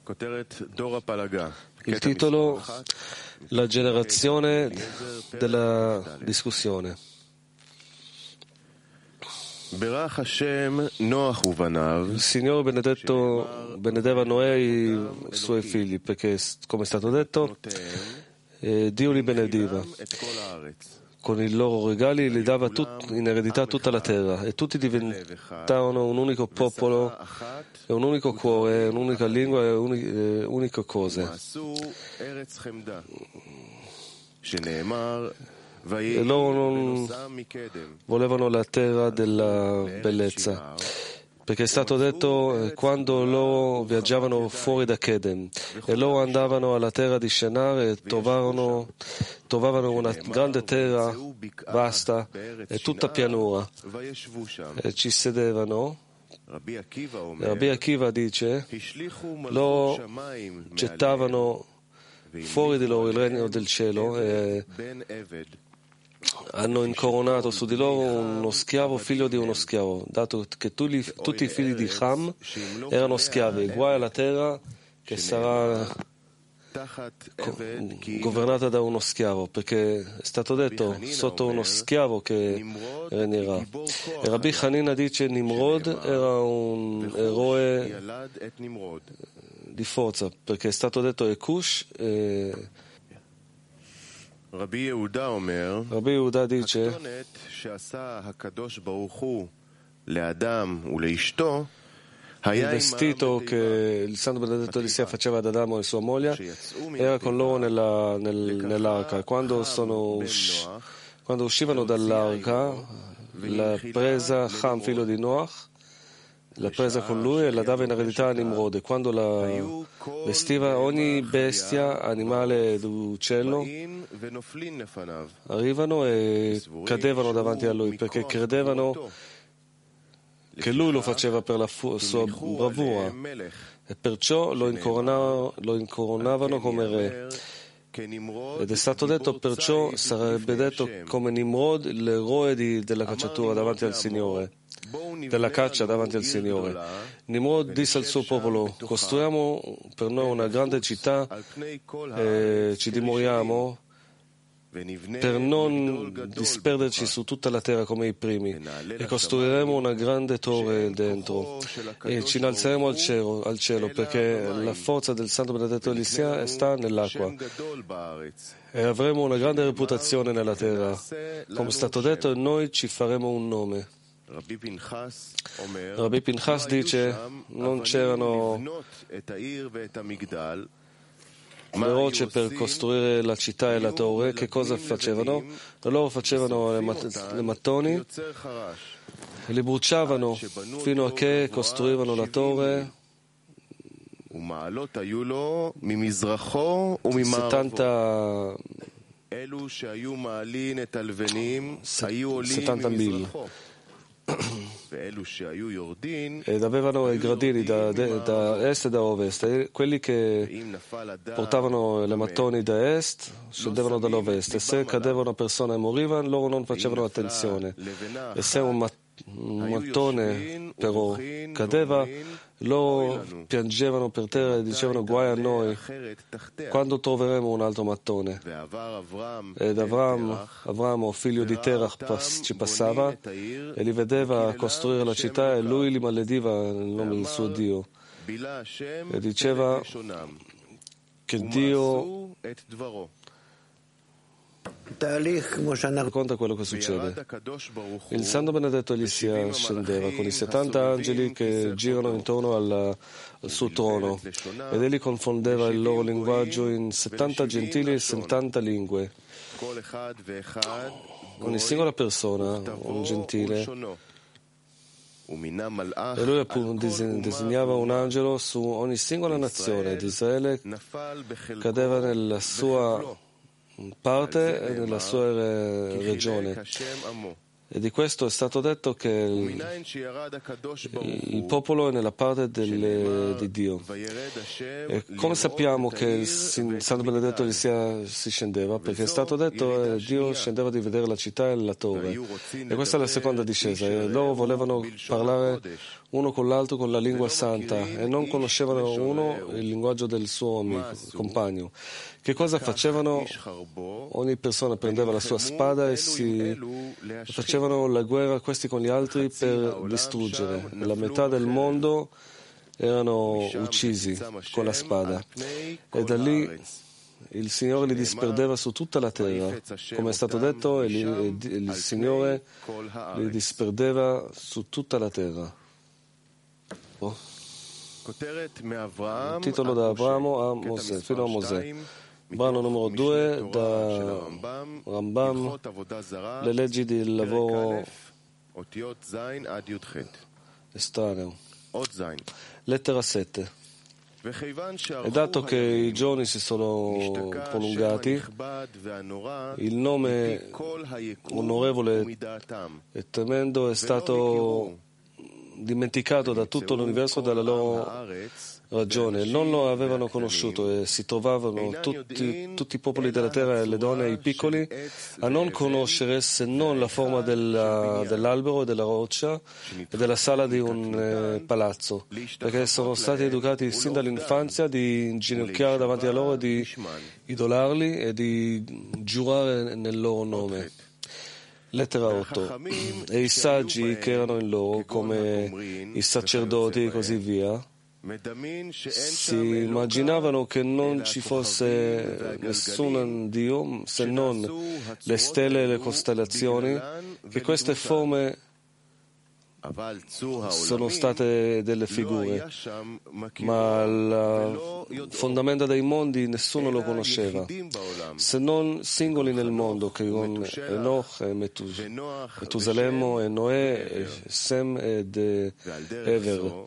Il titolo: La generazione della discussione. Il Signore benedeva Noè e i suoi figli, perché, come è stato detto, Dio li benediva. Con i loro regali li dava in eredità tutta la terra, e tutti diventavano un unico popolo, e un unico cuore, un'unica lingua e uniche cose. E loro non volevano la terra della bellezza, perché è stato detto quando loro viaggiavano fuori da Kedem e loro andavano alla terra di Shinar e trovavano una grande terra vasta e tutta pianura, e ci sedevano. Rabbi Akiva dice: loro gettavano fuori di loro il regno del cielo e hanno incoronato su di loro uno schiavo, figlio di uno schiavo, dato che tutti i figli di Ham erano schiavi. Guai alla terra che sarà governata da uno schiavo, perché è stato detto sotto uno schiavo che regnerà. E Rabbi Hanina dice: Nimrod era un eroe di forza, perché è stato detto Ekush. Rabbi Yehuda dice: il vestito che il Santo Benedetto Elisea faceva ad Adamo e sua moglie era con loro nell'arca. Quando uscivano dall'arca, l'ha presa Ham, figlio di Noach, l'ha presa con lui e la dava in eredità a Nimrod. E quando la vestiva, ogni bestia, animale d'uccello arrivano e cadevano davanti a lui, perché credevano che lui lo faceva per la sua bravura, e perciò lo incoronavano come re. Ed è stato detto: perciò sarebbe detto come Nimrod, l'eroe della cacciatura davanti al Signore, della caccia davanti al Signore. Nimrod disse al suo popolo: costruiamo per noi una grande città e ci dimoriamo per non disperderci su tutta la terra come i primi, e costruiremo una grande torre dentro e ci innalzeremo al cielo, perché la forza del Santo Benedetto Elisea sta nell'acqua, e avremo una grande reputazione nella terra. Come è stato detto, noi ci faremo un nome. Rabbi Pinchas dice: non c'erano le rocce per costruire la città e la torre. Che cosa facevano? Loro facevano le mattoni e li bruciavano fino a che costruivano la torre. 70.000 ed avevano i gradini da est e da ovest, e quelli che portavano le mattoni da est scendevano dall'ovest, e se cadevano persone e morivano, loro non facevano attenzione, e se un mattone però cadeva, loro piangevano per terra e dicevano: guai a noi, quando troveremo un altro mattone? Ed Avramo, figlio di Terach, ci passava e li vedeva costruire la città, e lui li malediva nel nome del suo Dio e diceva che Dio racconta quello che succede. Il Santo Benedetto Elisea scendeva con i 70 angeli che girano intorno al suo trono, ed egli confondeva il loro linguaggio in 70 gentili e 70 lingue. Ogni singola persona, un gentile, e lui appunto disegnava un angelo su ogni singola nazione di Israele, cadeva nella sua parte e nella sua regione. E di questo è stato detto che il popolo è nella parte di Dio. E come sappiamo che il Santo Benedetto si scendeva? Perché è stato detto che Dio scendeva di vedere la città e la torre. E questa è la seconda discesa. E loro volevano parlare uno con l'altro con la lingua santa e non conoscevano uno il linguaggio del suo compagno. Che cosa facevano? Ogni persona prendeva la sua spada e facevano la guerra questi con gli altri per distruggere. La metà del mondo erano uccisi con la spada. E da lì il Signore li disperdeva su tutta la terra. Come è stato detto, il Signore li disperdeva su tutta la terra. Titolo da Abramo a Mosè, fino a Mosè. Brano numero 2 da Rambam, le leggi del lavoro estraneo. Lettera 7. E dato che i giorni si sono prolungati, il nome onorevole e tremendo è stato dimenticato da tutto l'universo dalla loro ragione. Non lo avevano conosciuto e si trovavano tutti i popoli della terra e le donne e i piccoli a non conoscere se non la forma dell'albero e della roccia e della sala di un palazzo, perché sono stati educati sin dall'infanzia di inginocchiare davanti a loro, di idolarli e di giurare nel loro nome. Lettera 8. E i saggi che erano in loro, come i sacerdoti e così via, si immaginavano che non ci fosse nessun Dio se non le stelle e le costellazioni, che queste forme sono state delle figure, ma il fondamento dei mondi nessuno lo conosceva, se non singoli nel mondo, che con Enoch e Metusalemme e Noè e Sem ed Ever.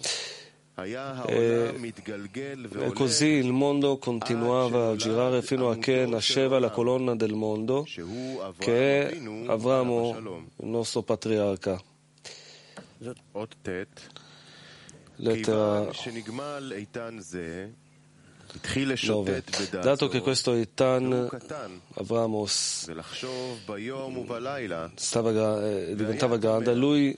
E così il mondo continuava a girare fino a che nasceva la colonna del mondo, che è Avramo, il nostro patriarca. Lettera 9. Dato che questo Eitan, Avramo, diventava grande, lui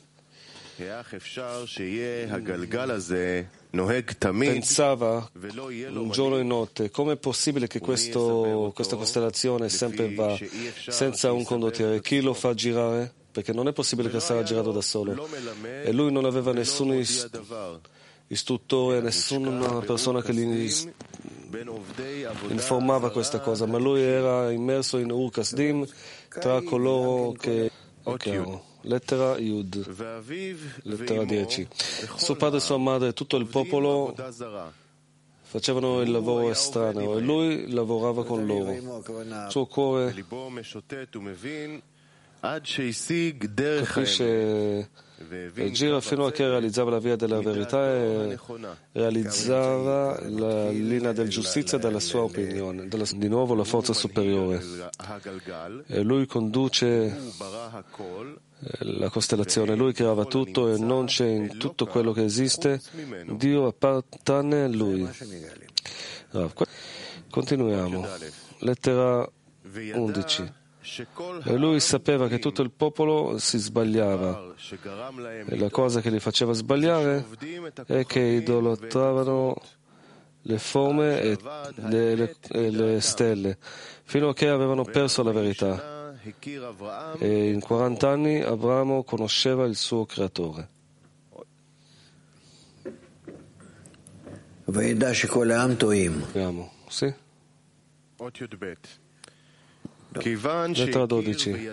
pensava un giorno e notte: come è possibile che questa costellazione sempre va senza un condottiere? Chi lo fa girare? Perché non è possibile che sarà girato da solo. E lui non aveva nessun istruttore, nessuna persona che gli informava questa cosa, ma lui era immerso in Ur Kasdim tra coloro che... Lettera Yud, lettera 10. Suo padre e sua madre e tutto il popolo facevano il lavoro estraneo e lui lavorava con loro. Il suo cuore capisce e gira fino a che realizzava la via della verità e realizzava la linea della giustizia dalla sua opinione, di nuovo la forza superiore. E lui conduce la costellazione, lui creava tutto e non c'è in tutto quello che esiste, Dio appartiene a lui. Continuiamo. Lettera 11. E lui sapeva che tutto il popolo si sbagliava e la cosa che li faceva sbagliare è che idolatravano le forme e le stelle fino a che avevano perso la verità, e in 40 anni Abramo conosceva il suo creatore. Sì? Lettera 12.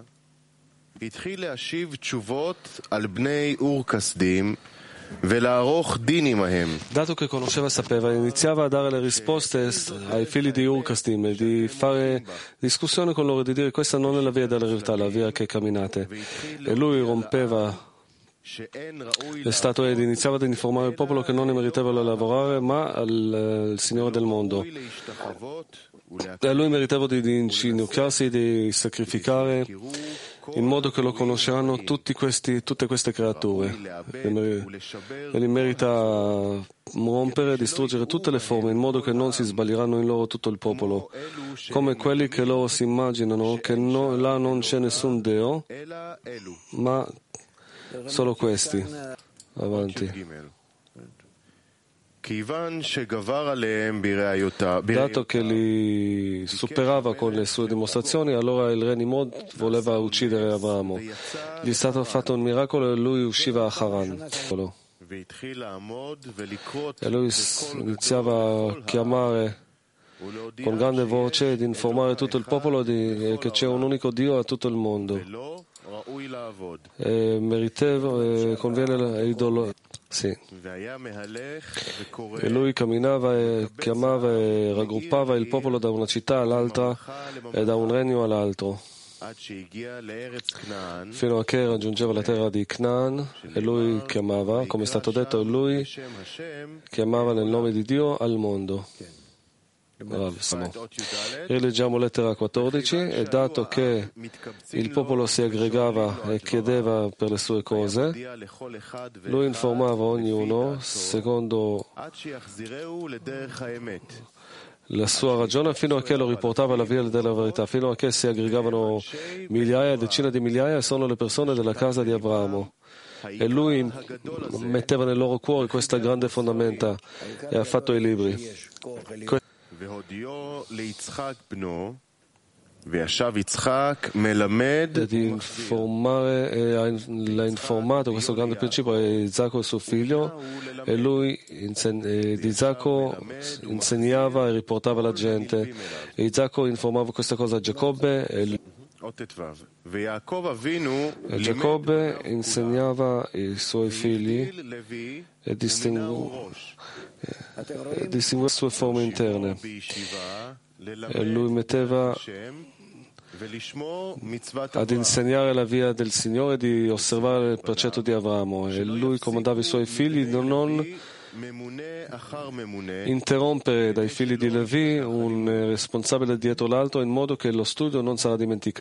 Dato che conosceva e sapeva, iniziava a dare le risposte ai figli di Ur Kasdim e di fare discussione con loro, di dire: questa non è la via della verità, la via che camminate. E lui rompeva le statue ed iniziava ad informare il popolo che non è meritevole a lavorare, ma al Signore del mondo. E lui meritava di inginocchiarsi, di sacrificare in modo che lo conosceranno tutte queste creature. Egli merita rompere e distruggere tutte le forme, in modo che non si sbaglieranno in loro tutto il popolo, come quelli che loro si immaginano che là non c'è nessun Deo, ma solo questi. Avanti. Dato che li superava con le sue dimostrazioni, allora il re Nimrod voleva uccidere Abramo. Gli è stato fatto un miracolo e lui usciva a Haran. E lui iniziava a chiamare con grande voce ed informare tutto il popolo che c'è un unico Dio a tutto il mondo. E meritevole, conviene l'idolo. Sì. E lui camminava e chiamava e raggruppava il popolo da una città all'altra e da un regno all'altro, fino a che raggiungeva la terra di Canaan, e lui chiamava, come è stato detto, lui chiamava nel nome di Dio al mondo. Rileggiamo lettera 14. E dato che il popolo si aggregava e chiedeva per le sue cose, lui informava ognuno secondo la sua ragione, fino a che lo riportava alla via della verità, fino a che si aggregavano migliaia, decine di migliaia, sono le persone della casa di Abramo. E lui metteva nel loro cuore questa grande fondamenta e ha fatto i libri. Ed l'ha informato questo grande principio a Isacco, suo figlio, e lui di Isacco insegnava e riportava la gente, e Isacco informava questa cosa a Giacobbe, e Giacobbe insegnava i suoi figli e distingueva le sue forme interne, e lui metteva ad insegnare la via del Signore, di osservare il precetto di Abramo, e lui comandava i suoi figli di non interrompere dai figli di Levi un responsabile dietro l'altro, in modo che lo studio non sarà dimenticato.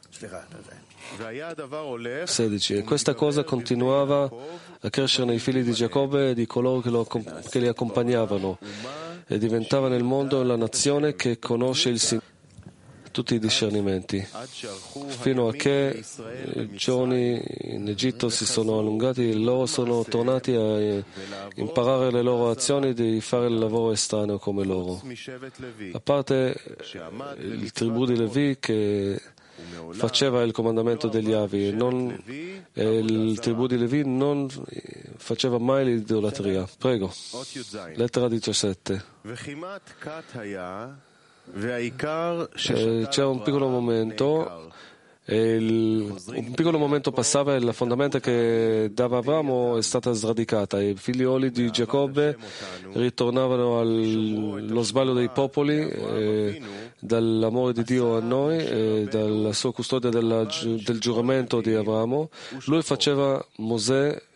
16. E questa cosa continuava a crescere nei figli di Giacobbe e di coloro che li accompagnavano, e diventava nel mondo la nazione che conosce il Signore, tutti i discernimenti, fino a che i giorni in Egitto si sono allungati e loro sono tornati a imparare le loro azioni di fare il lavoro estraneo come loro. A parte il tribù di Levi che faceva il comandamento degli avi, e il tribù di Levi non faceva mai l'idolatria. Prego. Lettera 17. C'era un piccolo momento passava, e la fondamenta che dava Abramo è stata sradicata, e i figlioli di Giacobbe ritornavano allo sbaglio dei popoli, dall'amore di Dio a noi, e dalla sua custodia del giuramento di Abramo. Lui faceva Mosè